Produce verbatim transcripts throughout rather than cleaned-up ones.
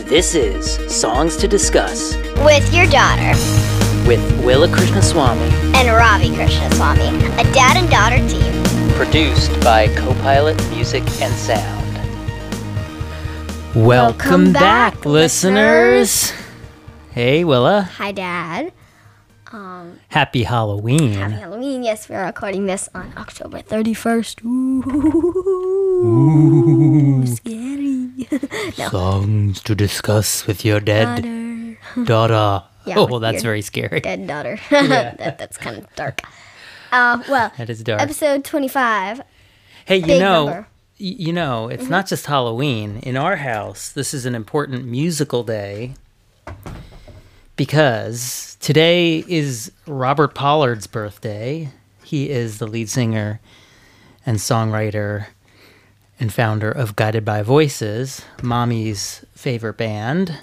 This is Songs to Discuss with your daughter, with Willa Krishnaswamy and Ravi Krishnaswamy, a dad and daughter team. Produced by Copilot Music and Sound. Welcome, Welcome back, back, listeners. listeners. Hey, Willa. Hi, Dad. Um, Happy Halloween. happy Halloween. Yes, we're recording this on October thirty-first. Ooh, Ooh. scary. No. Songs to discuss with your dead Daughter. daughter. Yeah, oh, with that's your very scary. Dead daughter. Yeah. that, that's kind of dark. Uh, well, That is dark. episode twenty-five. Hey, you Big know, number. y- you know, it's not just Halloween. In our house, this is an important musical day because today is Robert Pollard's birthday. He is the lead singer and songwriter and founder of Guided by Voices, Mommy's favorite band.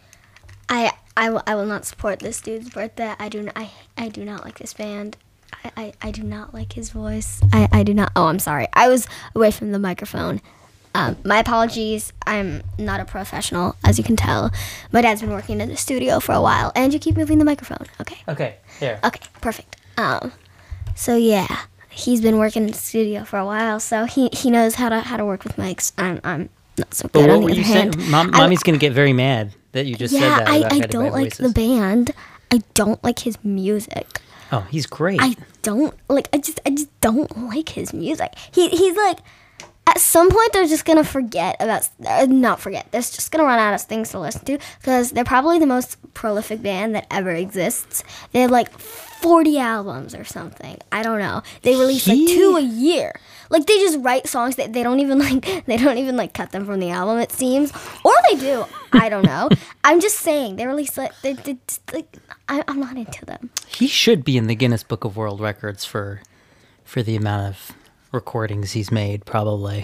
I, I, will, I will not support this dude's birthday. I do not, I, I do not like this band. I, I, I do not like his voice. I, I do not. Oh, I'm sorry. I was away from the microphone. Um, my apologies. I'm not a professional, as you can tell. My dad's been working in the studio for a while, and you keep moving the microphone. Okay. Okay, here. Okay. Perfect. Um, so yeah, he's been working in the studio for a while, so he, he knows how to how to work with mics. I'm I'm not so But good. what on were the you other hand, saying? Mom, I- Mommy's going to get very mad that you just said yeah, that. I, about I Guided by don't like the Voices. band. I don't like his music. Oh, he's great. I don't like. I just, I just don't like his music. He, he's like, at some point they're just gonna forget about, uh, not forget. They're just gonna run out of things to listen to because they're probably the most prolific band that ever exists. They have like forty albums or something. I don't know. They release like He- two a year. Like they just write songs that they don't even like. They don't even like cut them from the album. It seems, or they do. I don't know. I'm just saying they release like they, they just, like. I, I'm not into them. He should be in the Guinness Book of World Records for for the amount of recordings he's made, probably.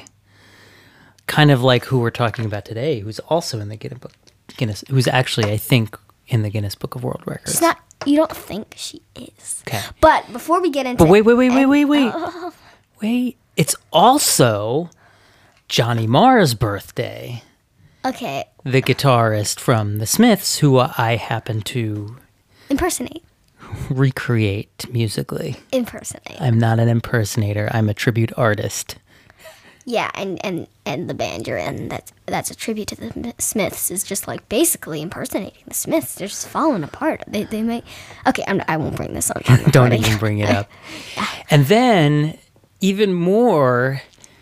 Kind of like who we're talking about today, who's also in the Guinness Book, Guinness, who's actually, I think, in the Guinness Book of World Records. She's not. You don't think she is. Okay. But before we get into, But wait, wait, wait, wait, and- wait, wait. Oh, Wait, it's also Johnny Marr's birthday, okay, the guitarist from The Smiths, who I happen to impersonate, recreate musically. impersonate. I'm not an impersonator, I'm a tribute artist. Yeah, and, and, and the band you're in, that's that's a tribute to the Smiths, is just like basically impersonating the Smiths. They're just falling apart. They they may. Okay, I'm, I won't bring this on. Don't even bring it up. And then, even more,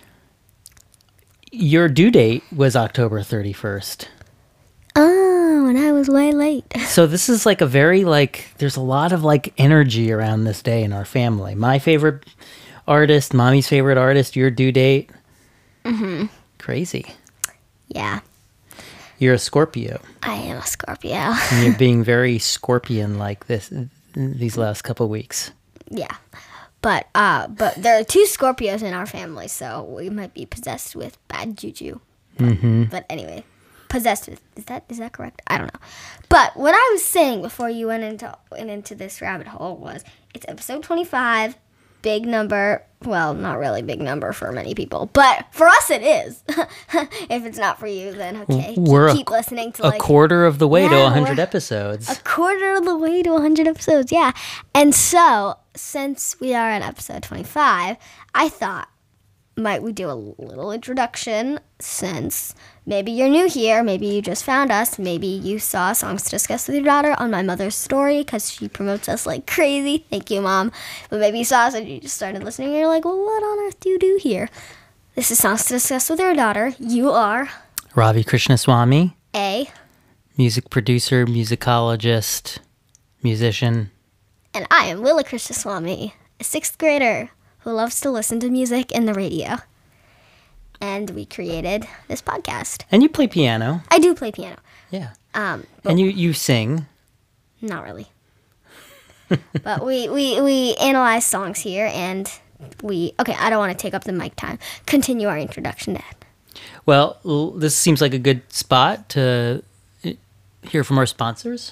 your due date was October thirty-first. Oh, and I was way late. So this is like a very, like, there's a lot of, like, energy around this day in our family. My favorite artist, Mommy's favorite artist, your due date. Mm-hmm. Crazy. Yeah, You're a Scorpio. I am a Scorpio. And you're being very Scorpion-like this these last couple weeks. Yeah, but uh, but there are two Scorpios in our family, so we might be possessed with bad juju. But, Mm-hmm. but anyway, possessed with is that is that correct? I don't know. But what I was saying before you went into went into this rabbit hole was it's episode twenty-five, big number. Well, not really big number for many people, but for us it is. If it's not for you, then okay, keep, We're a- keep listening to A like quarter of the way to Yeah, one hundred we're- episodes. a quarter of the way to one hundred episodes, yeah. And so, since we are at episode twenty-five, I thought, might we do a little introduction since maybe you're new here, maybe you just found us, maybe you saw Songs to Discuss with Your Daughter on my mother's story because she promotes us like crazy. Thank you, Mom. But maybe you saw us and you just started listening and you're like, well, what on earth do you do here? This is Songs to Discuss with Your Daughter. You are Ravi Krishnaswamy, a, music producer, musicologist, musician. and I am Willa Krishnaswamy, a sixth grader who loves to listen to music in the radio. And we created this podcast. And you play piano. I do play piano. Yeah. Um, but And you, you sing. not really. But we, we, we analyze songs here and we... Okay, I don't want to take up the mic time. Continue our introduction, Dad. Well, l- this seems like a good spot to uh, hear from our sponsors.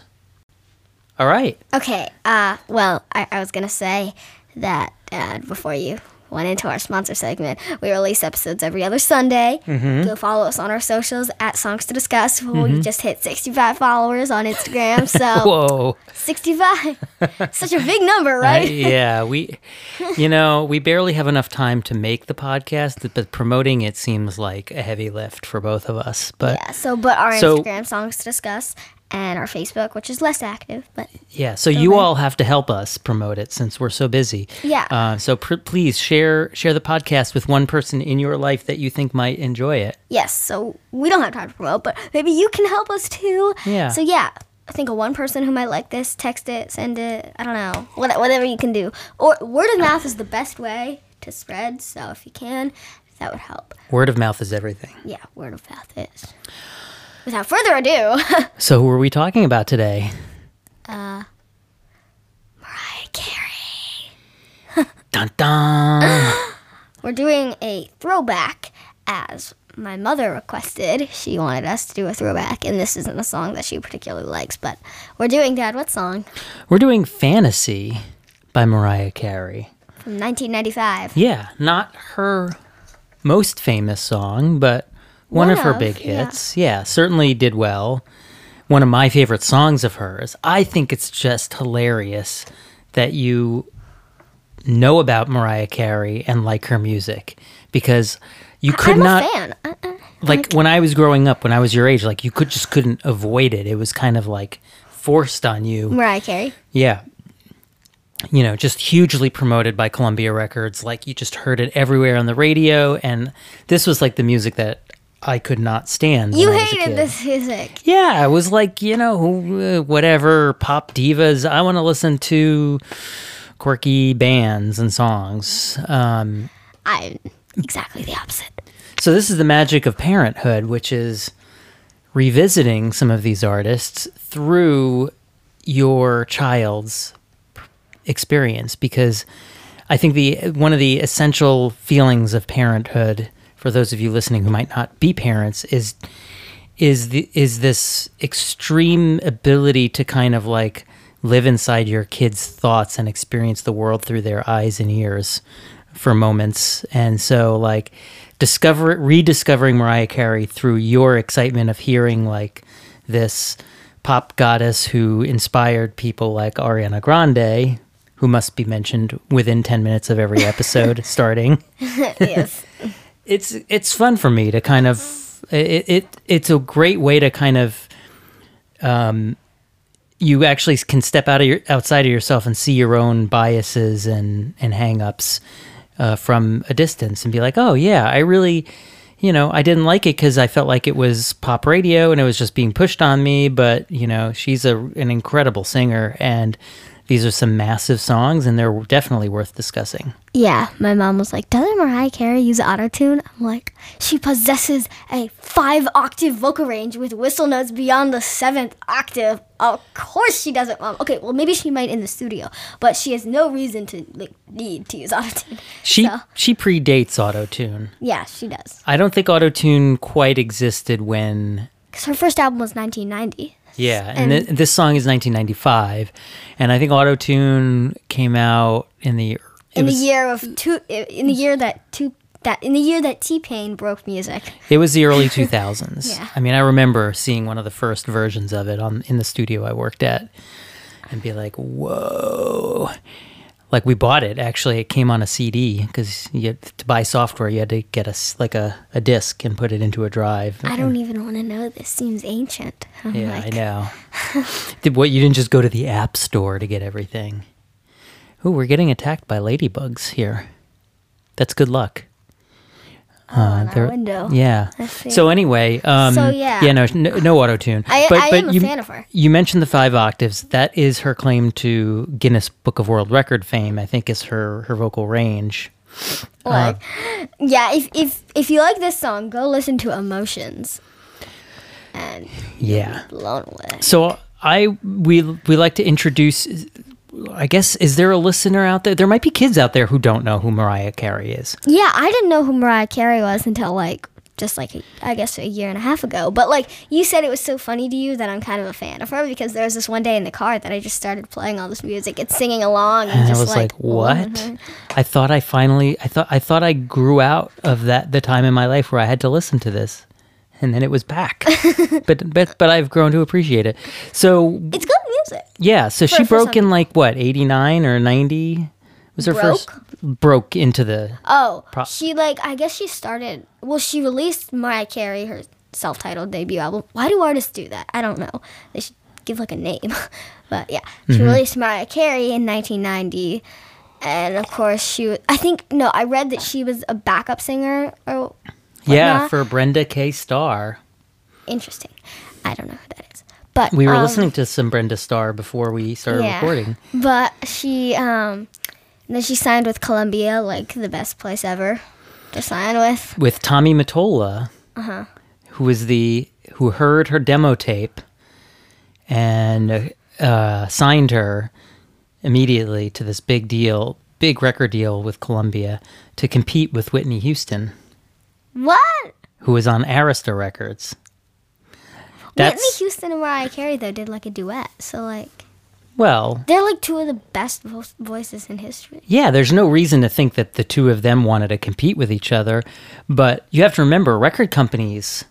All right. Okay, uh, well, I, I was going to say that, Dad, before you went into our sponsor segment. We release episodes every other Sunday. Mm-hmm. Go follow us on our socials at Songs to Discuss. Mm-hmm. We just hit sixty-five followers on Instagram. So Whoa. sixty-five. Such a big number, right? Uh, yeah, we, you know, we barely have enough time to make the podcast, but promoting it seems like a heavy lift for both of us. But yeah, so, but our so, Instagram, Songs to Discuss, and our Facebook, which is less active, but yeah, so you all have to help us promote it since we're so busy. Yeah. Uh, so pr- please share share the podcast with one person in your life that you think might enjoy it. Yes, so we don't have time to promote, but maybe you can help us too. Yeah. So yeah, I think of one person who might like this, text it, send it, I don't know, what, whatever you can do. Or word of mouth is the best way to spread, so if you can, that would help. Word of mouth is everything. Yeah, word of mouth is. Without further ado. So who are we talking about today? uh, Mariah Carey. Dun dun. We're doing a throwback as my mother requested. She wanted us to do a throwback, and this isn't a song that she particularly likes, but we're doing, Dad, what song? We're doing Fantasy by Mariah Carey. From nineteen ninety-five. Yeah, not her most famous song, but one, One of her of, big yeah. hits. Yeah. Certainly did well. One of my favorite songs of hers. I think it's just hilarious that you know about Mariah Carey and like her music, because you could I'm not a fan. I, I, like when I was growing up, when I was your age, like you could just couldn't avoid it. It was kind of like forced on you. Mariah Carey. Yeah. You know, just hugely promoted by Columbia Records. Like you just heard it everywhere on the radio, and this was like the music that I could not stand. You when I was a hated kid. this music. Yeah, it was like, you know, uh, whatever pop divas. I want to listen to quirky bands and songs. Um, I'm exactly the opposite. so this is the magic of parenthood, which is revisiting some of these artists through your child's experience, because I think the one of the essential feelings of parenthood, for those of you listening who might not be parents, is is the is this extreme ability to kind of like live inside your kids' thoughts and experience the world through their eyes and ears for moments. And so like discover rediscovering Mariah Carey through your excitement of hearing like this pop goddess who inspired people like Ariana Grande, who must be mentioned within ten minutes of every episode starting. Yes. It's it's fun for me to kind of it, it it's a great way to kind of um you actually can step out of your outside of yourself and see your own biases and and hang-ups uh, from a distance and be like, oh yeah, I really, you know, I didn't like it because I felt like it was pop radio and it was just being pushed on me, but you know, she's a an incredible singer, and these are some massive songs, and they're definitely worth discussing. Yeah, my mom was like, doesn't Mariah Carey use autotune? I'm like, she possesses a five-octave vocal range with whistle notes beyond the seventh octave. Of course she doesn't, Mom. Okay, well, maybe she might in the studio, but she has no reason to like need to use autotune. She So, she predates autotune. yeah, she does. I don't think autotune quite existed when... Because her first album was nineteen ninety. Yeah, and, And- th- this song is nineteen ninety-five, and I think autotune came out in the... it In was- the year of two, in the year that two, that in the year that T-Pain broke music. It was the early two thousands. Yeah. I mean, I remember seeing one of the first versions of it on in the studio I worked at and be like, whoa. Like, we bought it. Actually, it came on a C D because you had to buy software. You had to get a, s- like a, a disc and put it into a drive. I don't even want to know. This seems ancient. I'm Yeah, like, I know. Did what? You didn't just go to the app store to get everything. Ooh, we're getting attacked by ladybugs here. That's good luck. Oh, on our they're- window. Yeah. I see. So anyway, um, So, yeah. yeah, no, no, no auto tune. I- I am a you, fan of her. You mentioned the five octaves. That is her claim to Guinness Book of World Record fame. I think is her her vocal range. Like, yeah, if, if if you like this song, go listen to Emotions. And Yeah. blown away. So I we we like to introduce. I guess, is there a listener out there? There might be kids out there who don't know who Mariah Carey is. Yeah, I didn't know who Mariah Carey was until like just like, a, I guess, a year and a half ago. But, like, you said it was so funny to you that I'm kind of a fan of her because there was this one day in the car that I just started playing all this music and singing along. And, And I just was like, loving what? her. I thought I finally, I thought I thought I grew out of that, the time in my life where I had to listen to this. And then it was back. but, but but I've grown to appreciate it. So, It's good music. yeah, so she for broke some- in like, what, eighty-nine or ninety? Was her Broke? first, broke into the, Oh, Pro- she, like, I guess she started, well, she released Mariah Carey, her self-titled debut album. Why do artists do that? I don't know. They should give, like, a name. But, yeah, she Mm-hmm. released Mariah Carey in nineteen ninety. And, of course, she was, I think, no, I read that she was a backup singer or yeah, whatnot. for Brenda K. Starr. Interesting. I don't know who that is. But We were um, listening to some Brenda Starr before we started yeah. recording. But she, um, and then she signed with Columbia, like, the best place ever to sign with. With Tommy Mottola, Uh-huh. who was the who heard her demo tape and uh, signed her immediately to this big deal, big record deal with Columbia to compete with Whitney Houston, What? who was on Arista Records. Whitney Houston and Mariah Carey, though, did, like, a duet. So, like, well, they're, like, two of the best vo- voices in history. yeah, there's no reason to think that the two of them wanted to compete with each other, but you have to remember record companies,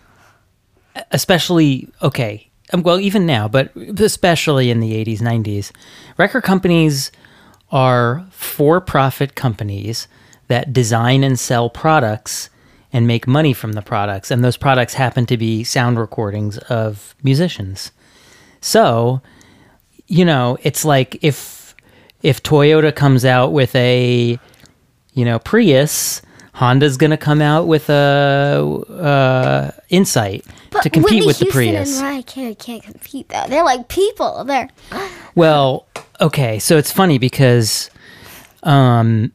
especially, okay, um, well, even now, but especially in the eighties, nineties, record companies are for-profit companies that design and sell products and make money from the products, and those products happen to be sound recordings of musicians. So, you know, it's like if if Toyota comes out with a, you know, Prius, Honda's going to come out with a uh, Insight But to compete Whitney with the Houston Prius. and Mariah Carey can't compete, though. They're, like, people. They're... Well, okay, so it's funny because um,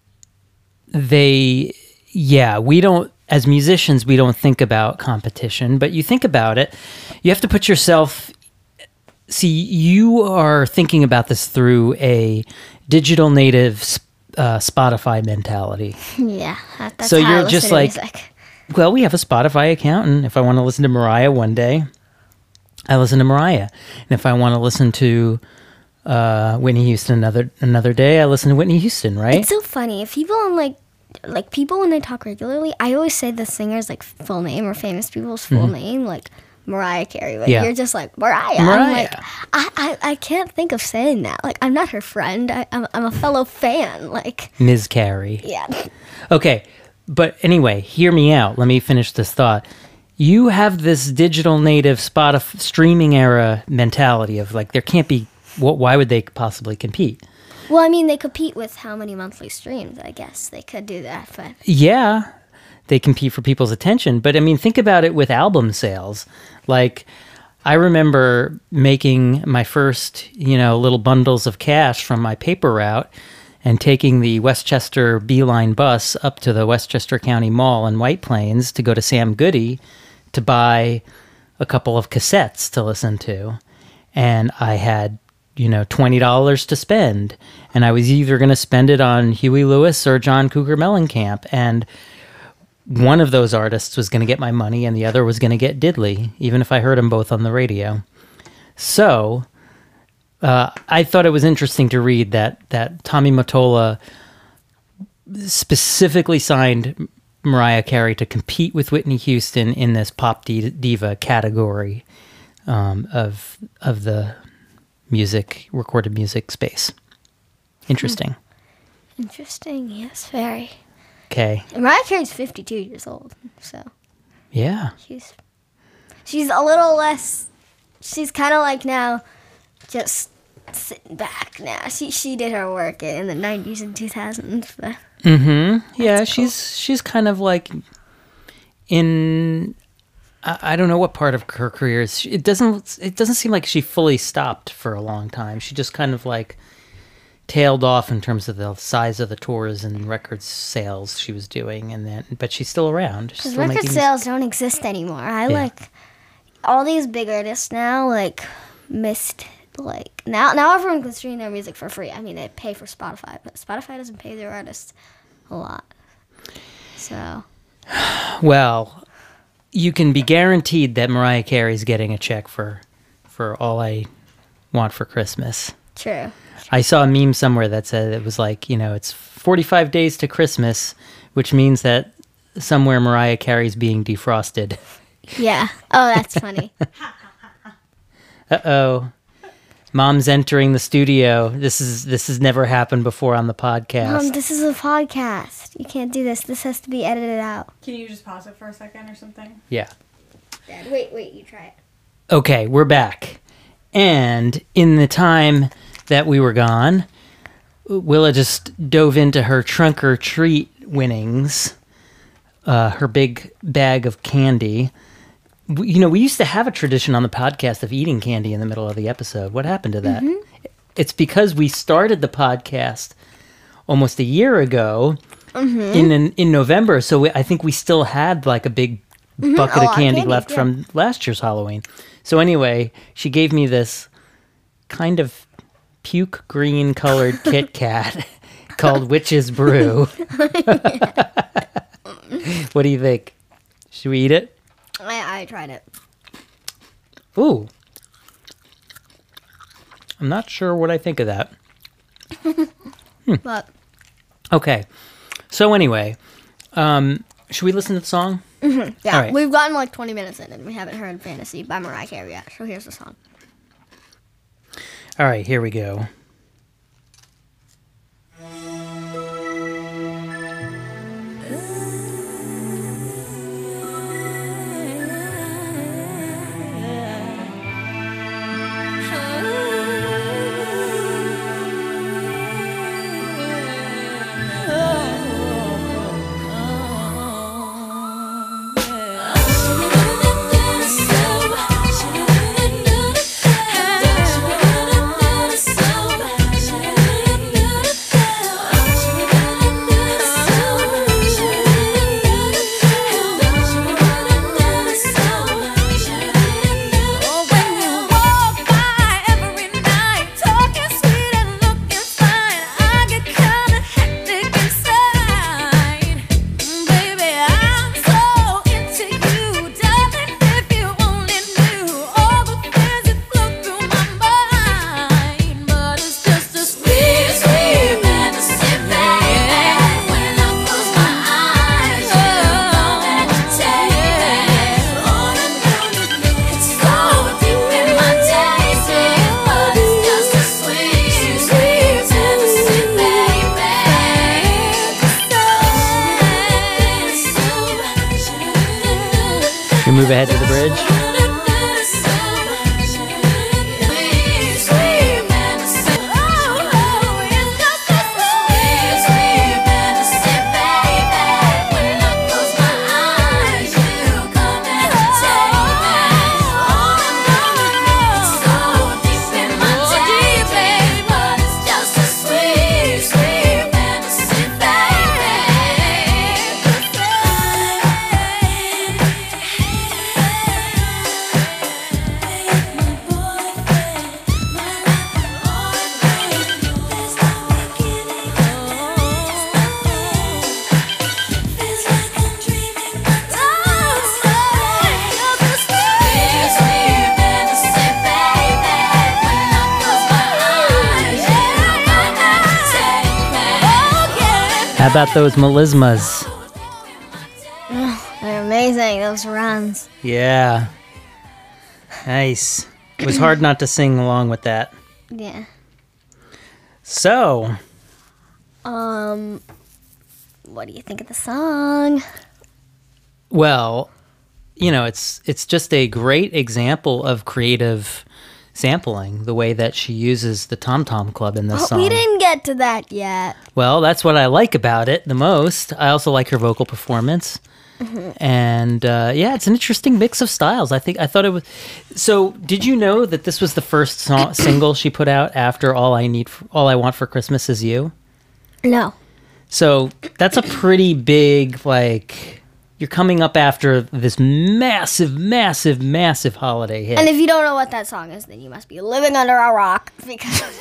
they, yeah, we don't, as musicians, we don't think about competition, but you think about it, you have to put yourself, see, you are thinking about this through a digital native uh, Spotify mentality. Yeah, that, that's So how I you're listen just to like- music. Well, we have a Spotify account, and if I want to listen to Mariah one day, I listen to Mariah. And if I want to listen to uh, Whitney Houston another another day, I listen to Whitney Houston, right? It's so funny. If people on, like, like, people when they talk regularly, I always say the singer's, like, full name or famous people's full name, like Mariah Carey. But Mm-hmm. Yeah. you're just like, Mariah. Mariah. I'm like, I, I, I can't think of saying that. Like, I'm not her friend. I, I'm, I'm a fellow fan. Like, Miz Carey. yeah. Okay, but anyway, hear me out. Let me finish this thought. You have this digital native Spotify streaming era mentality of like there can't be. What? Why would they possibly compete? Well, I mean, they compete with how many monthly streams, I guess. They could do that, but... Yeah, they compete for people's attention. But I mean, think about it with album sales. Like, I remember making my first, you know, little bundles of cash from my paper route and taking the Westchester Beeline bus up to the Westchester County Mall in White Plains to go to Sam Goody to buy a couple of cassettes to listen to. And I had, you know, twenty dollars to spend. And I was either going to spend it on Huey Lewis or John Cougar Mellencamp. And one of those artists was going to get my money and the other was going to get Diddley, even if I heard them both on the radio. So uh, I thought it was interesting to read that, that Tommy Mottola specifically signed Mariah Carey to compete with Whitney Houston in this pop diva category um, of of the music, recorded music space. Interesting. Interesting, yes, very. Okay. And Mariah Carey's fifty-two years old, so Yeah. she's she's a little less. She's kind of like now, just sitting back now. She she did her work in the nineties and two thousands. But Mm-hmm. Yeah, That's cool. she's she's kind of like in. I, I don't know what part of her career is. It doesn't. It doesn't seem like she fully stopped for a long time. She just kind of like tailed off in terms of the size of the tours and record sales she was doing, and then but she's still around. She's because still record making- sales don't exist anymore. I Yeah. like all these big artists now. Like missed like now now everyone can stream their music for free. I mean they pay for Spotify, but Spotify doesn't pay their artists a lot. So Well, you can be guaranteed that Mariah Carey's getting a check for for All I Want for Christmas. True. I saw a meme somewhere that said it was like, you know, it's forty-five days to Christmas, which means that somewhere Mariah Carey's being defrosted. Yeah. Oh, that's funny. Uh-oh. Mom's entering the studio. This is this has never happened before on the podcast. Mom, this is a podcast. You can't do this. This has to be edited out. Can you just pause it for a second or something? Yeah. Dad, wait, wait. You try it. Okay, we're back. And in the time that we were gone, Willa just dove into her trunk or treat winnings, uh, her big bag of candy. We, you know, we used to have a tradition on the podcast of eating candy in the middle of the episode. What happened to that? Mm-hmm. It's because we started the podcast almost a year ago mm-hmm. in, in in November. So we, I think we still had like a big mm-hmm. bucket oh, of candy, candy left yeah. from last year's Halloween. So anyway, she gave me this kind of puke green colored Kit Kat called Witch's Brew. What do you think? Should we eat it? I, I tried it. Ooh. I'm not sure what I think of that. hmm. But okay. So anyway, um, should we listen to the song? Mm-hmm. Yeah, All right. We've gotten like twenty minutes in and we haven't heard Fantasy by Mariah Carey yet. So here's the song. All right, here we go. Move ahead to the bridge. How about those melismas? Oh, they're amazing, those runs. Yeah. Nice. It was hard not to sing along with that. Yeah. So. Um, what do you think of the song? Well, you know, it's it's just a great example of creative sampling, the way that she uses the Tom Tom Club in this oh, song. We didn't get to that yet. Well, that's what I like about it the most. I also like her vocal performance. Mm-hmm. And uh, yeah, it's an interesting mix of styles. I think I thought it was. So, did you know that this was the first song, single she put out after "All I Need, for, All I Want for Christmas Is You"? No. So that's a pretty big, like, you're coming up after this massive, massive, massive holiday hit. And if you don't know what that song is, then you must be living under a rock because.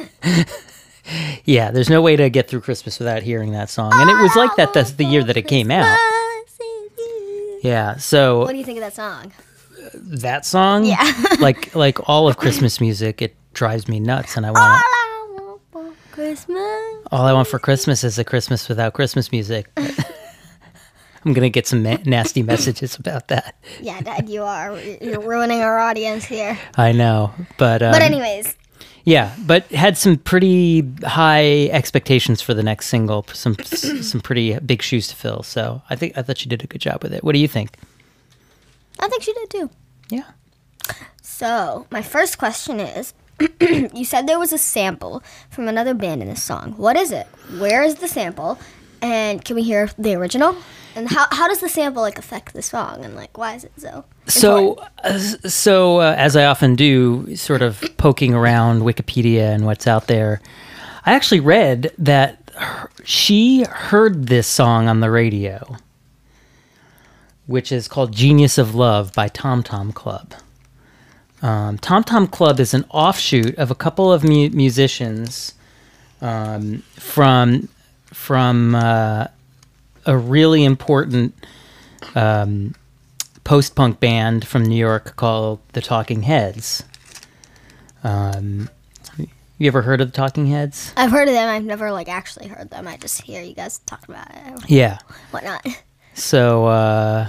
Yeah, there's no way to get through Christmas without hearing that song. And it was like that the, the year that it came out. Yeah. So What do you think of that song? that song, Yeah. like like all of Christmas music, it drives me nuts, and I All want I want for Christmas. all I want for Christmas is a Christmas without Christmas music. I'm gonna get some na- nasty messages about that. Yeah, Dad, you are. You're ruining our audience here. I know, but um, But anyways, yeah, but had some pretty high expectations for the next single. Some some pretty big shoes to fill. So I think I thought she did a good job with it. What do you think? I think she did too. Yeah. So, my first question is you said there was a sample from another band in this song. What is it? Where is the sample? And can we hear the original? And how, how does the sample like affect the song? And like, why is it so? So, uh, so uh, as I often do, sort of poking around Wikipedia and what's out there, I actually read that her, she heard this song on the radio, which is called Genius of Love by Tom Tom Club. Um, Tom Tom Club is an offshoot of a couple of mu- musicians um, from from uh, a really important um, post-punk band from New York called the Talking Heads. Um, you ever heard of the Talking Heads? I've heard of them. I've never like actually heard them. I just hear you guys talk about it. Yeah. Whatnot. So, uh,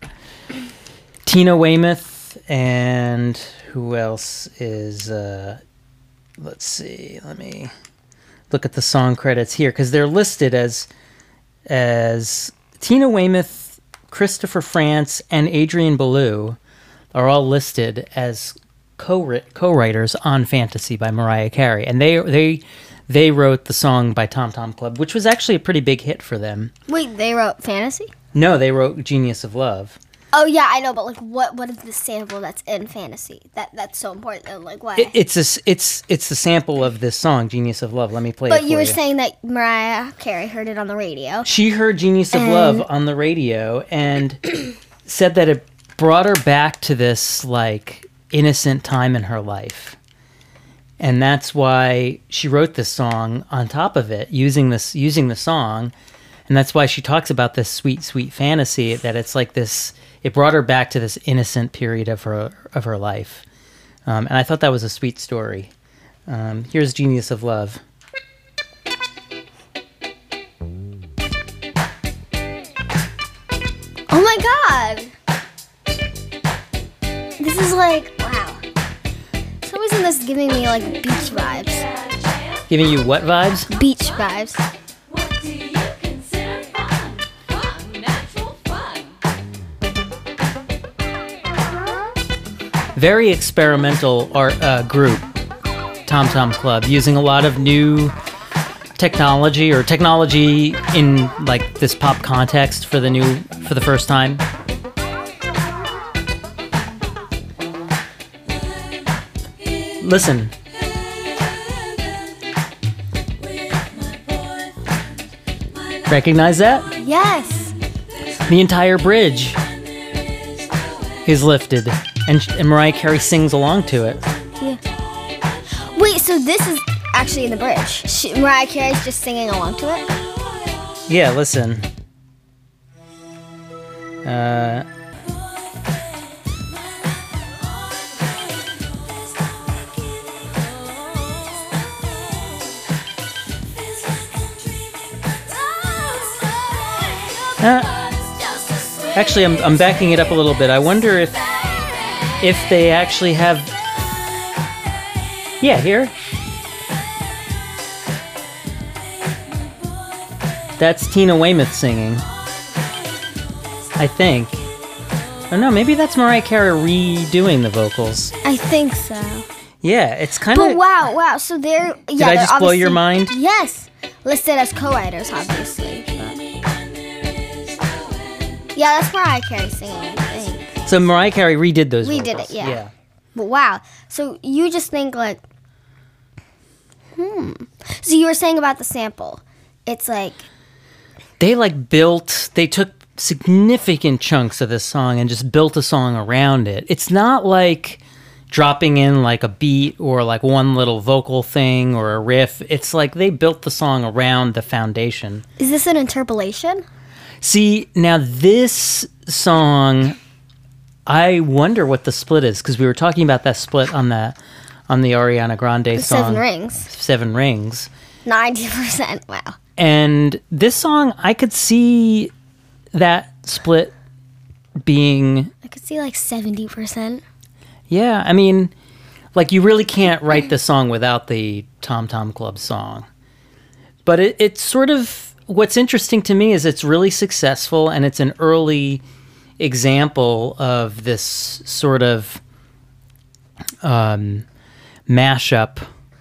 Tina Weymouth and who else is, uh, let's see, let me look at the song credits here, because they're listed as, as Tina Weymouth, Christopher France, and Adrian Belew are all listed as co co-writers on Fantasy by Mariah Carey. And they, they, they wrote the song by Tom Tom Club, which was actually a pretty big hit for them. Wait, they wrote Fantasy? No, they wrote Genius of Love. Oh yeah, I know, but like, what what is the sample that's in Fantasy? That that's so important. Like, why? It, it's a, s- it's it's the sample of this song, Genius of Love. Let me play it but for you were you. saying that Mariah Carey heard it on the radio. She heard Genius of And- Love on the radio and said that it brought her back to this like innocent time in her life. And that's why she wrote this song on top of it, using this using the song. And that's why she talks about this sweet, sweet fantasy, that it's like this, it brought her back to this innocent period of her of her life. Um, and I thought that was a sweet story. Um, here's Genius of Love. Oh my god! This is like, wow. For some reason this is giving me like beach vibes. Giving you what vibes? Beach vibes. What do you consider fun? Fun, natural fun. Very experimental art uh, group, Tom Tom Club, using a lot of new technology or technology in like this pop context for the new for the first time. Listen. Recognize that? Yes. The entire bridge is lifted, and, and Mariah Carey sings along to it. Yeah. Wait, so this is actually in the bridge. She, Mariah Carey's just singing along to it? Yeah, listen. Uh, uh, actually, I'm I'm backing it up a little bit. I wonder if if they actually have. Yeah, here. That's Tina Weymouth singing. I think. Oh no, maybe that's Mariah Carey redoing the vocals. I think so. Yeah, it's kind But of. wow, wow. So they're. Yeah, Did I they're just blow your obviously- mind? Yes. Listed as co-writers, obviously. but- Yeah, that's Mariah Carey singing, I think. So Mariah Carey redid those. Redid vocals. it, yeah. Yeah. But wow. So you just think like, hmm. So you were saying about the sample. It's like, They like built. They took significant chunks of this song and just built a song around it. It's not like dropping in like a beat or like one little vocal thing or a riff. It's like they built the song around the foundation. is this an interpolation? See, now this song, I wonder what the split is, because we were talking about that split on the on the Ariana Grande song Seven Rings. Seven Rings. ninety percent. Wow. And this song, I could see that split being, I could see like seventy percent. yeah, I mean, like you really can't write the song without the Tom Tom Club song. But it, it's sort of, what's interesting to me is it's really successful, and it's an early example of this sort of um, mashup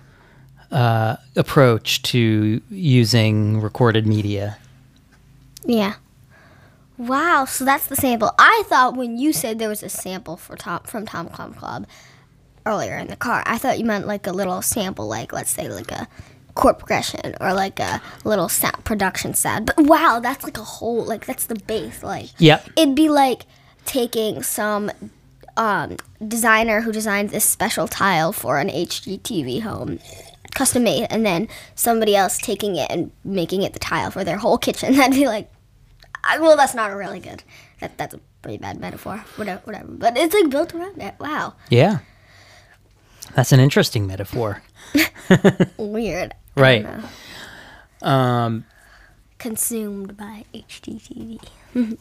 uh, approach to using recorded media. Yeah. Wow, so that's the sample. I thought when you said there was a sample for Tom from Tom Tom Club earlier in the car, I thought you meant like a little sample, like let's say like a chord progression or like a little sound, production sound. But wow, that's like a whole, like that's the bass. Like Yep. it'd be like taking some um, designer who designed this special tile for an H G T V home, custom made, and then somebody else taking it and making it the tile for their whole kitchen. That'd be like, I, well, that's not really good. That that's a pretty bad metaphor. Whatever, whatever. But it's like built around it. Wow, Yeah. That's an interesting metaphor. weird. I Right. don't know. Um, Consumed by H G T V.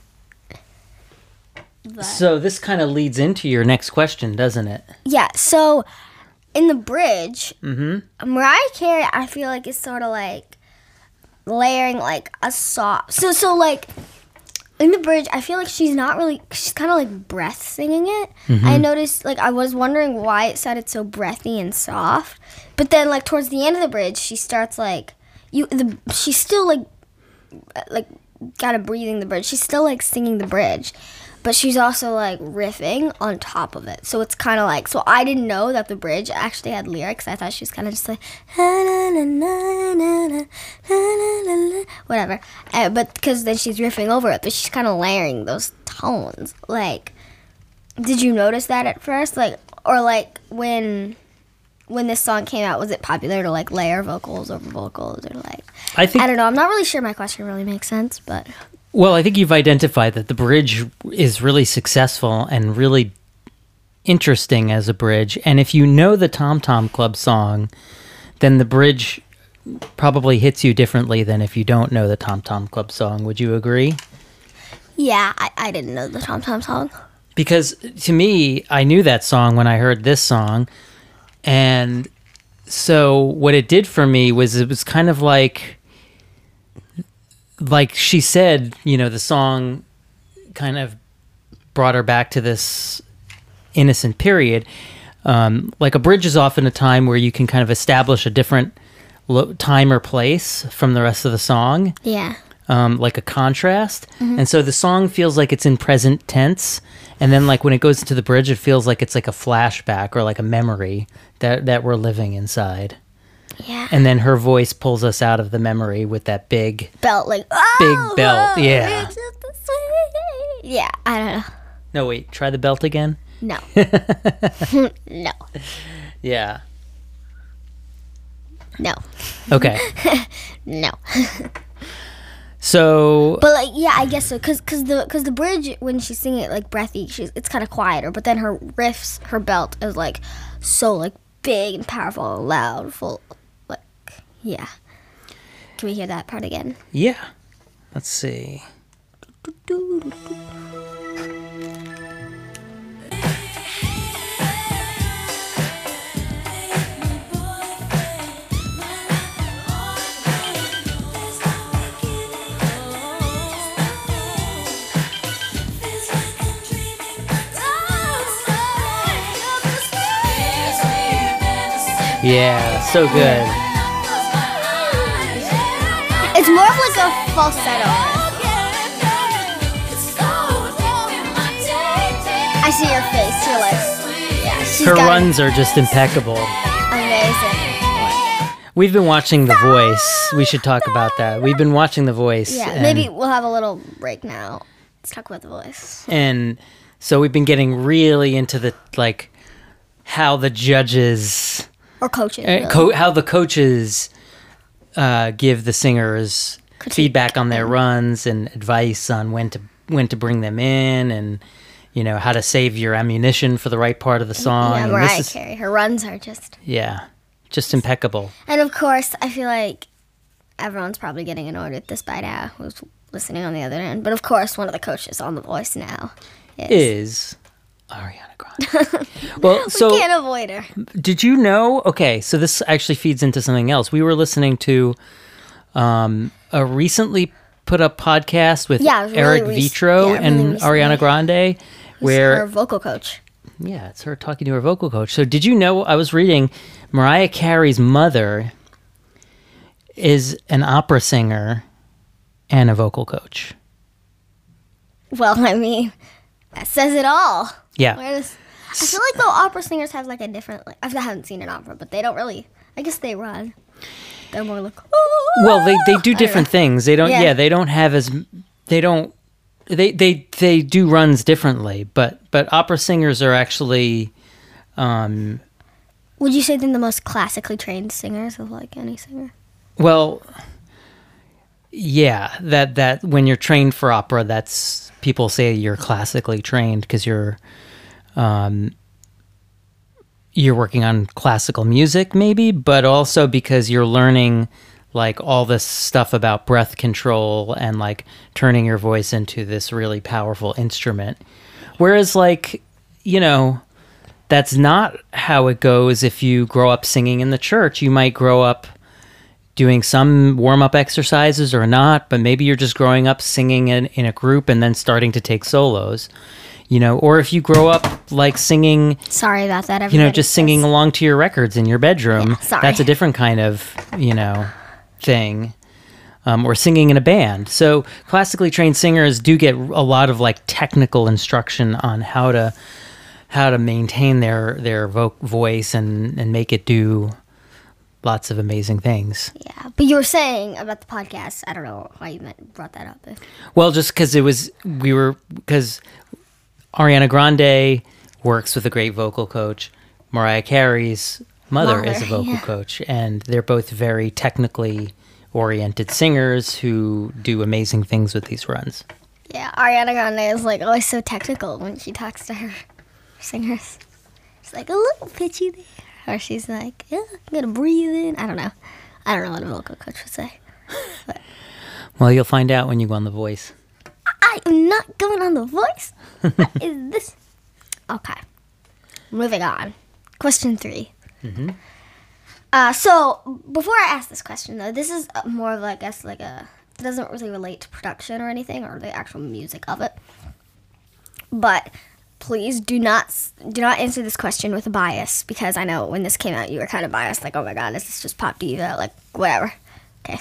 But- so this kind of leads into your next question, doesn't it? Yeah, so in the bridge, Mm-hmm. Mariah Carey, I feel like is sort of like layering like a soft. So so like in the bridge, I feel like she's not really. She's kind of like breath singing it. I noticed, like, I was wondering why it sounded so breathy and soft, but then like towards the end of the bridge, she starts like you. The she's still like like kind of breathing the bridge. She's still like singing the bridge. But she's also like riffing on top of it. So it's kind of like, so I didn't know that the bridge actually had lyrics. I thought she was kind of just like, "La, la, la, la, la, la, la, la, la," whatever. Uh, but because then she's riffing over it, but she's kind of layering those tones. Like, did you notice that at first? Like, or like when when this song came out, was it popular to like layer vocals over vocals? Or like, I think I don't know. I'm not really sure my question really makes sense, but. Well, I think you've identified that the bridge is really successful and really interesting as a bridge. And if you know the Tom Tom Club song, then the bridge probably hits you differently than if you don't know the Tom Tom Club song. Would you agree? Yeah, I, I didn't know the Tom Tom song. Because to me, I knew that song when I heard this song. And so what it did for me was it was kind of like... Like she said, you know, the song kind of brought her back to this innocent period. Um, like a bridge is often a time where you can kind of establish a different lo- time or place from the rest of the song, Yeah. um, like a contrast. And so the song feels like it's in present tense. And then like when it goes into the bridge, it feels like it's like a flashback or like a memory that, that we're living inside. Yeah. And then her voice pulls us out of the memory with that big... Belt, like, oh, Big belt, oh, yeah. it's just the sweet- Yeah, I don't know. No, wait, try the belt again? No. no. Yeah. No. Okay. No. So, But, like, yeah, I guess so. Because cause the, cause the bridge, when she's singing it, like, breathy, she's, it's kind of quieter. But then her riffs, her belt is, like, so, like, big and powerful and loud, full... Like, yeah. Can we hear that part again? yeah. Let's see. Yeah, so good. It's more of like a falsetto. I see your face. You're like, yeah, she's Her got runs are just impeccable. amazing. We've been watching The Voice. We should talk about that. We've been watching The Voice. Yeah, and, maybe we'll have a little break now. Let's talk about The Voice. And so we've been getting really into the, like, how the judges... Or coaches. Uh, really. co- how the coaches uh, give the singers Critique. feedback on their runs and advice on when to when to bring them in, and you know how to save your ammunition for the right part of the song. Yeah, and Mariah this is, Carey. Her runs are just. yeah, just impeccable. And of course, I feel like everyone's probably getting annoyed with this by now, who's listening on the other end. But of course, one of the coaches on The Voice now is. Is Ariana Grande. Well, so we can't avoid her. did you know? Okay, so this actually feeds into something else. We were listening to um, a recently put up podcast with Yeah, it was really Eric rec- Vitro yeah, really and recently. Ariana Grande, Who's where her vocal coach. yeah, it's her talking to her vocal coach. So did you know? I was reading Mariah Carey's mother is an opera singer and a vocal coach. Well, I mean, that says it all. Yeah. Where does, I feel like though opera singers have like a different. Like, I haven't seen an opera, but they don't really. I guess they run. They're more like. Well, they, they do don't different know. things. They don't. Yeah. Yeah. they don't have as. They don't. They they they do runs differently, but but opera singers are actually. Um, Would you say they're the most classically trained singers of like any singer? well, yeah, that that when you're trained for opera, that's people say you're classically trained because you're. Um, you're working on classical music maybe, but also because you're learning like all this stuff about breath control and like turning your voice into this really powerful instrument. Whereas like, you know, that's not how it goes if you grow up singing in the church. You might grow up doing some warm-up exercises or not, but maybe you're just growing up singing in, in a group and then starting to take solos. You know, or if you grow up like singing, Sorry about that. you Everybody. know, just singing along to your records in your bedroom. Yeah, sorry. That's a different kind of, you know, thing. Um, or singing in a band. So classically trained singers do get a lot of like technical instruction on how to how to maintain their their vo- voice and and make it do lots of amazing things. Yeah, but you were saying about the podcast. I don't know why you meant, brought that up. Well, just because it was we were because Ariana Grande works with a great vocal coach. Mariah Carey's mother Mother, is a vocal yeah. coach, and they're both very technically oriented singers who do amazing things with these runs. Yeah, Ariana Grande is like always so technical when she talks to her singers. She's like a little pitchy there, or she's like, yeah, I'm gonna breathe in. I don't know. I don't know what a vocal coach would say. Well, you'll find out when you go on The Voice. I am not going on The Voice. What is this? Okay. Moving on. Question three. Mm-hmm. Uh, so before I ask this question, though, this is uh, more of, I guess, like a. It doesn't really relate to production or anything or the actual music of it. But please do not s- do not answer this question with a bias, because I know when this came out, you were kind of biased, like, oh my god, is this just pop diva, like whatever. Okay.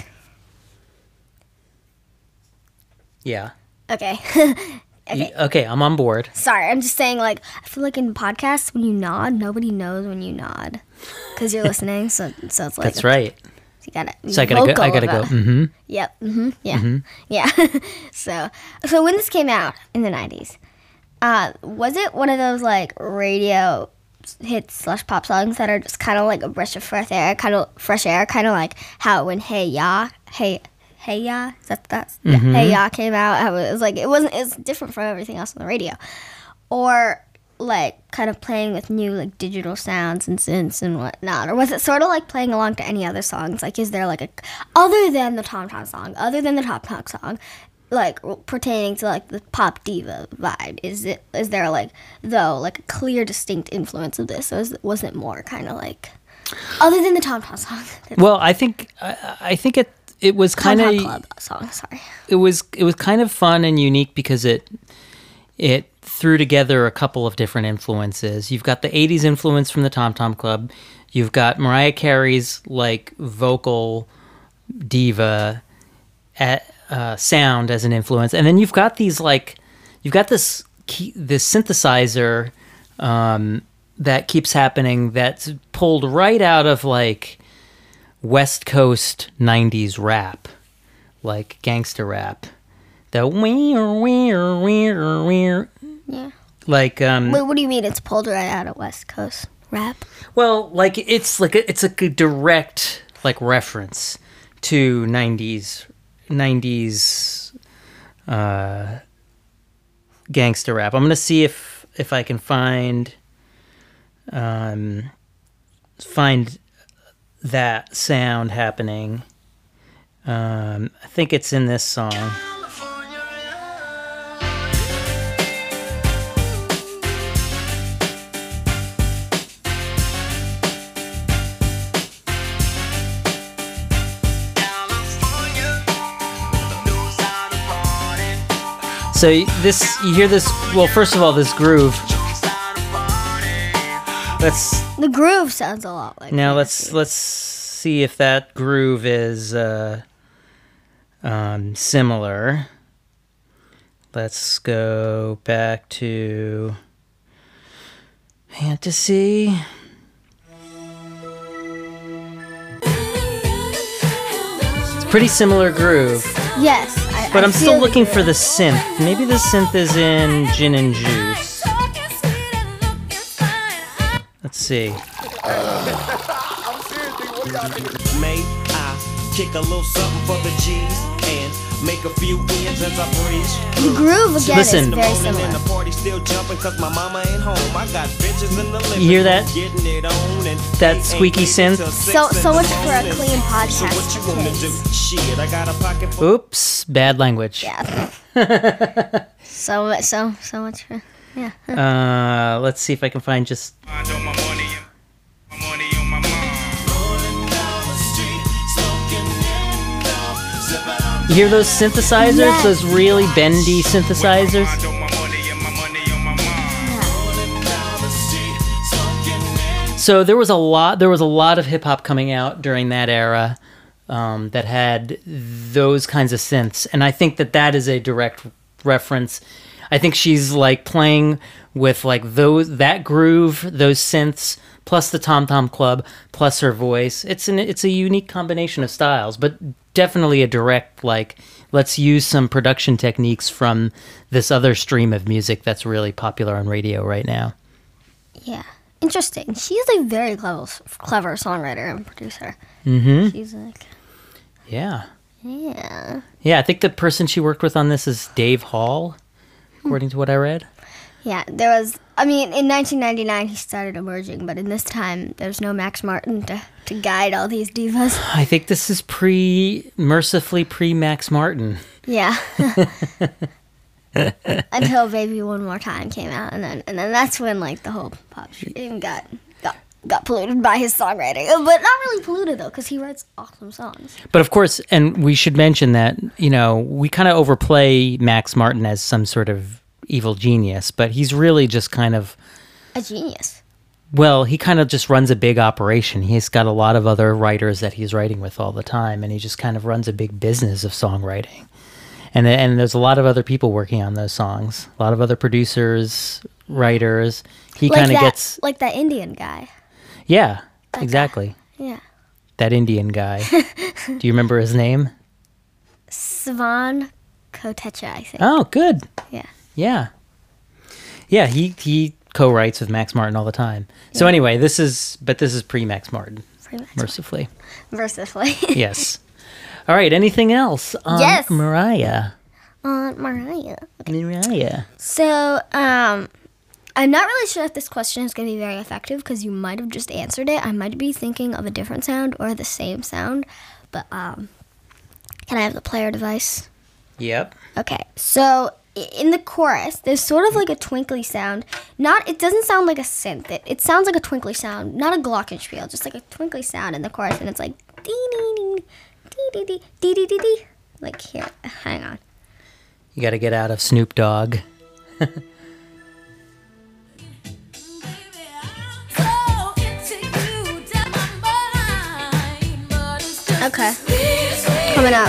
Yeah. Okay. Okay. Y- Okay, I'm on board. Sorry, I'm just saying, like, I feel like in podcasts, when you nod, nobody knows when you nod because you're listening. So, so it's like That's right. You gotta. So I gotta go. I gotta go. About, Mm-hmm. Yep. Mm-hmm. Yeah. Yeah. so, so when this came out in the nineties, uh, was it one of those like radio hits slash pop songs that are just kind of like a breath of fresh air, kind of fresh air, kind of like how when Hey Ya, Hey. Hey Ya, is that that's yeah, Hey Ya came out. How it was like it wasn't it's different from everything else on the radio, or like kind of playing with new like digital sounds and synths and whatnot, or was it sort of like playing along to any other songs? Like, is there like a other than the Tom Tom song, other than the Tom Tom song, like pertaining to like the pop diva vibe? Is it is there like though like a clear distinct influence of this, or is, was it more kind of like other than the Tom Tom song? Well, I think I, I think it it was Tom kind Tom of Club song. Sorry. it was it was kind of fun and unique because it it threw together a couple of different influences. You've got the eighties influence from the Tom Tom Club. You've got Mariah Carey's like vocal diva at, uh, sound as an influence, and then you've got these like you've got this key, this synthesizer um, that keeps happening that's pulled right out of like West Coast nineties rap, like gangster rap. The weir weir weir weir. Yeah. Like um Wait, what do you mean it's pulled right out of West Coast rap? well, like it's like a, it's like a direct like reference to nineties nineties uh gangster rap. I'm gonna see if if I can find um find that sound happening. Um, I think it's in this song. So this, you hear this, well, first of all, this groove. Let's, The groove sounds a lot like now Nancy. let's, let's see if that groove is uh, um, similar. Let's go back to Fantasy. It's a pretty similar groove. Yes, I, But I I'm feel still the looking groove. for the synth. Maybe the synth is in Gin and Juice. Let's see. May I kick a little something for the G's and make a few ends as I breeze? The groove again Listen. is very And similar. the party still jumping cause my mama ain't home. I got bitches in the living You hear that? room getting it on and That they ain't squeaky leaving synth? till six So in so the much for a morning. clean So podcast what you for wanna kids. do? Shit, I got a pocket full. Oops, bad language. Yeah. so much, so so much for yeah. Uh, let's see if I can find just. You hear those synthesizers? Yes. Those really bendy synthesizers? So there was a lot. There was a lot of hip hop coming out during that era um, that had those kinds of synths, and I think that that is a direct reference. I think she's like playing with like those that groove, those synths, plus the Tom Tom Club, plus her voice. It's an it's a unique combination of styles, but definitely a direct like let's use some production techniques from this other stream of music that's really popular on radio right now. Yeah. Interesting. She's a very clever clever songwriter and producer. Mm-hmm. She's like Yeah. yeah. Yeah, I think the person she worked with on this is Dave Hall, according to what I read. Yeah, there was I mean, in nineteen ninety-nine he started emerging, but in this time there's no Max Martin to, to guide all these divas. I think this is pre, mercifully pre Max Martin. Yeah. Until Baby One More Time came out, and then and then that's when like the whole pop stream got got got polluted by his songwriting, but not really polluted though, because he writes awesome songs. But of course, and we should mention that, you know, we kind of overplay Max Martin as some sort of evil genius, but he's really just kind of, A genius. well, he kind of just runs a big operation. He's got a lot of other writers that he's writing with all the time, and he just kind of runs a big business of songwriting. And and there's a lot of other people working on those songs. A lot of other producers, writers. He Like kind of that, gets, like that Indian guy. yeah, exactly. Yeah. That Indian guy. Do you remember his name? Savan Kotecha, I think. Oh, good. Yeah. Yeah. Yeah, he, he co-writes with Max Martin all the time. So anyway, this is, but this is pre-Max Martin, Pretty much. mercifully. Mercifully. Yes. All right, anything else on Yes. Mariah? Aunt Mariah. Mariah. So, um, I'm not really sure if this question is going to be very effective because you might have just answered it. I might be thinking of a different sound or the same sound, but um, can I have the player device? Yep. Okay, so i- in the chorus, there's sort of like a twinkly sound. Not, it doesn't sound like a synth. It, it sounds like a twinkly sound, not a glockenspiel, just like a twinkly sound in the chorus, and it's like dee dee dee dee dee dee dee dee dee. Like here, hang on. You got to get out of Snoop Dogg. Okay, coming up.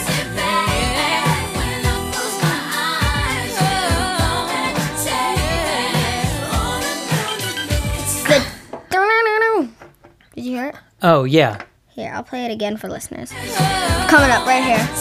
The did you hear it? Oh, yeah. Here, I'll play it again for listeners. Coming up right here.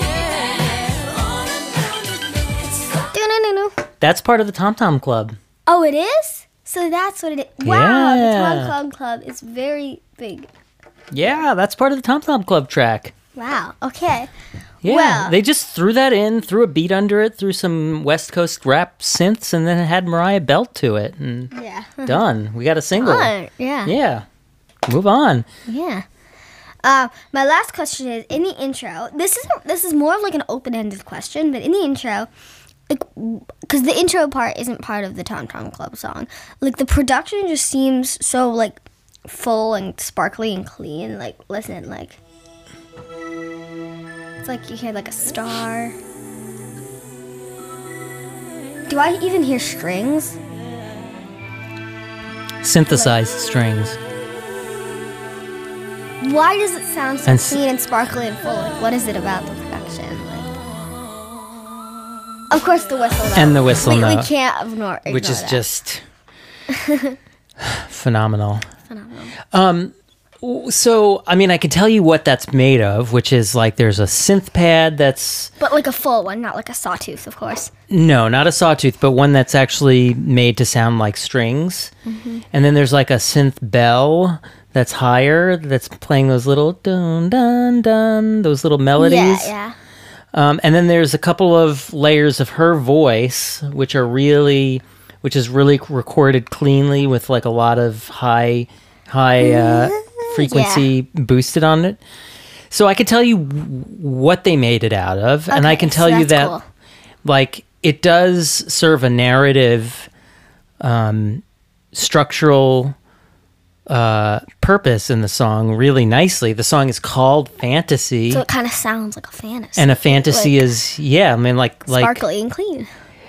Do-do-do-do. That's part of the Tom Tom Club. Oh, it is? So that's what it is. Wow, the Yeah. Tom Tom Club is very big. Yeah, that's part of the Tom Tom Club track. Wow, okay. Yeah, Well- they just threw that in, threw a beat under it, threw some West Coast rap synths, and then it had Mariah Belt to it, and Yeah. done. We got a single. Fun. Yeah. Yeah, move on. Yeah. Uh, my last question is in the intro. This is this is more of like an open-ended question, but in the intro, like, because the intro part isn't part of the Tom Tom Club song. Like the production just seems so like full and sparkly and clean. Like listen, like it's like you hear like a star. Do I even hear strings? Synthesized strings. Why does it sound so And s- clean and sparkly and full? Like, what is it about the production? Like, of course, the whistle note. And the whistle we, We note, can't ignore, ignore which is that. just phenomenal. Phenomenal. Um, w- so I mean, I can tell you what that's made of, which is like there's a synth pad that's But like a full one, not like a sawtooth, of course. no, not a sawtooth, but one that's actually made to sound like strings. Mm-hmm. And then there's like a synth bell that's higher, that's playing those little dun dun dun, those little melodies. Yeah, yeah. Um, and then there's a couple of layers of her voice, which are really, which is really recorded cleanly with like a lot of high, high uh, frequency boosted on it. So I can tell you w- what they made it out of, and I Okay, can so tell you that's that, cool. like, it does serve a narrative, um, structural uh, purpose in the song really nicely. The song is called Fantasy. So it kind of sounds like a fantasy. And a fantasy like, is, yeah, I mean, like, like sparkly and clean.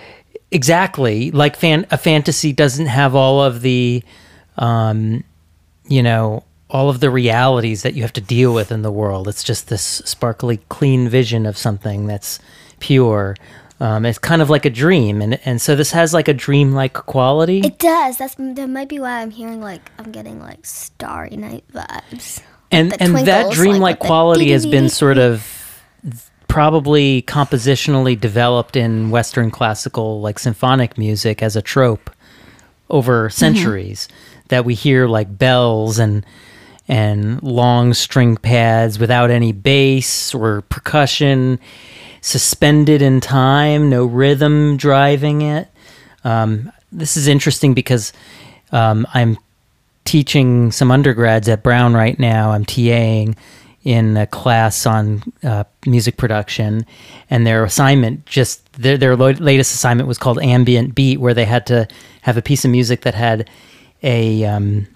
exactly, like fan, a fantasy doesn't have all of the, um, you know, all of the realities that you have to deal with in the world. It's just this sparkly, clean vision of something that's pure. Um, it's kind of like a dream, and and so this has like a dream-like quality. It does. That's that might be why I'm hearing like I'm getting like Starry Night vibes. and the and that twinkles, like, dreamlike with the quality has been dee-dee-dee-dee. sort of probably compositionally developed in Western classical, like symphonic music, as a trope over centuries. That we hear like bells and and long string pads without any bass or percussion, suspended in time, no rhythm driving it. Um, this is interesting because um, I'm teaching some undergrads at Brown right now. I'm TAing in a class on uh, music production, and their assignment just their, their lo- latest assignment was called Ambient Beat, where they had to have a piece of music that had a um,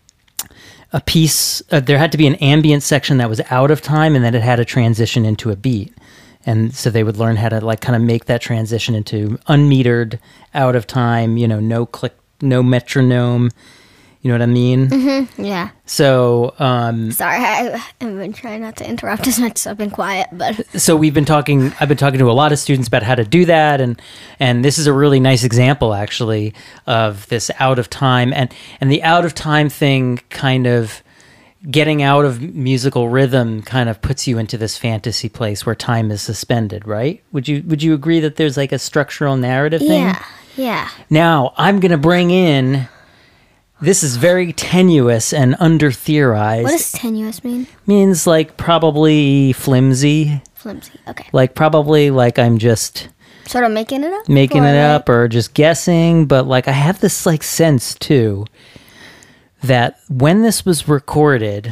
a piece. Uh, there had to be an ambient section that was out of time, and then it had to transition into a beat. And so they would learn how to like kind of make that transition into unmetered, out of time. You know, no click, no metronome. You know what I mean? Yeah. So, um, Sorry, I, I've been trying not to interrupt as much, so I've been quiet. But so we've been talking. I've been talking to a lot of students about how to do that, and and this is a really nice example, actually, of this out of time and and the out of time thing, kind of getting out of musical rhythm, kind of puts you into this fantasy place where time is suspended, right? Would you would you agree that there's like a structural narrative thing? yeah, yeah. Now I'm gonna bring in. This is very tenuous and under theorized. What does tenuous mean? Means like probably flimsy. Flimsy. Okay. Like probably like I'm just Sort of making it up. making or it like- up or just guessing, but like I have this like sense too that when this was recorded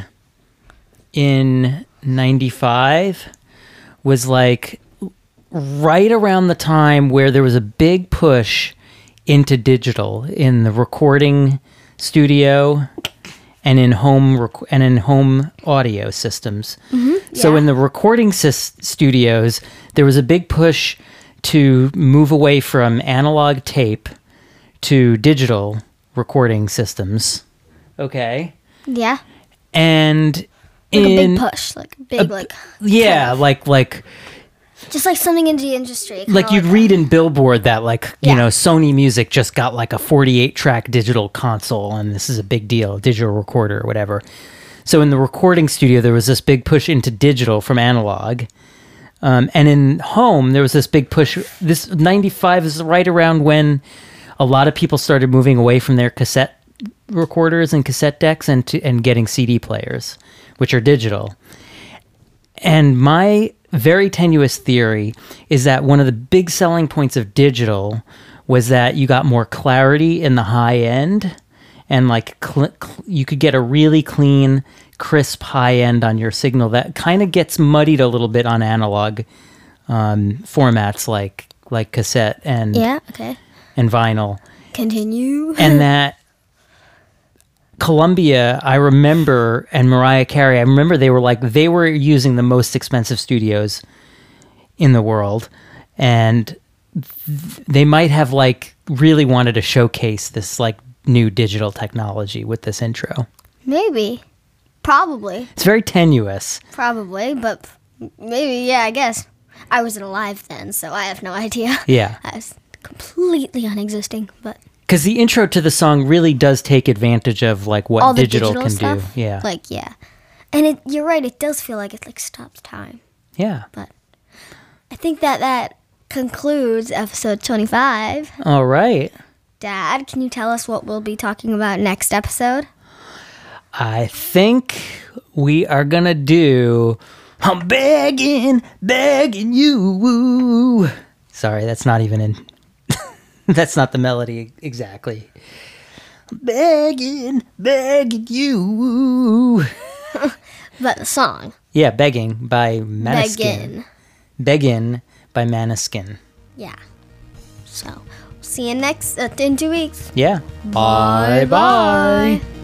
in ninety-five was like right around the time where there was a big push into digital in the recording studio and in home rec- and in home audio systems. So yeah. in the recording sys- studios, there was a big push to move away from analog tape to digital recording systems. Okay. Yeah. And Like in a big push, like a big, like yeah, kind of- like like just like something in the industry. kinda like you'd that. read in Billboard that like you Yeah. know Sony Music just got like a forty-eight track digital console and this is a big deal, digital recorder or whatever. So in the recording studio there was this big push into digital from analog, um, and in home there was this big push. This ninety-five is right around when a lot of people started moving away from their cassette recorders and cassette decks and to, and getting C D players, which are digital. And my very tenuous theory is that one of the big selling points of digital was that you got more clarity in the high end, and like cl- cl- you could get a really clean, crisp high end on your signal that kind of gets muddied a little bit on analog um, formats like like cassette and Yeah, okay. and vinyl. Continue. And that Columbia, I remember, and Mariah Carey, I remember they were like, they were using the most expensive studios in the world. And th- they might have like really wanted to showcase this like new digital technology with this intro. Maybe. Probably. It's very tenuous. Probably, but maybe, yeah, I guess. I wasn't alive then, so I have no idea. Yeah. I was completely unexisting, but Because the intro to the song really does take advantage of like what all the digital, digital, can stuff. do. Yeah. Like, yeah. And it, you're right, it does feel like it like stops time. yeah. But I think that that concludes episode twenty-five. All right. Dad, can you tell us what we'll be talking about next episode? I think we are gonna do I'm begging, begging you. Sorry, that's not even in that's not the melody exactly. Begging, begging you. But the song. Yeah, Begging by Maneskin. Beggin'. Beggin' by Maneskin. Yeah. So, see you next uh, in two weeks. Yeah. Bye-bye. Bye.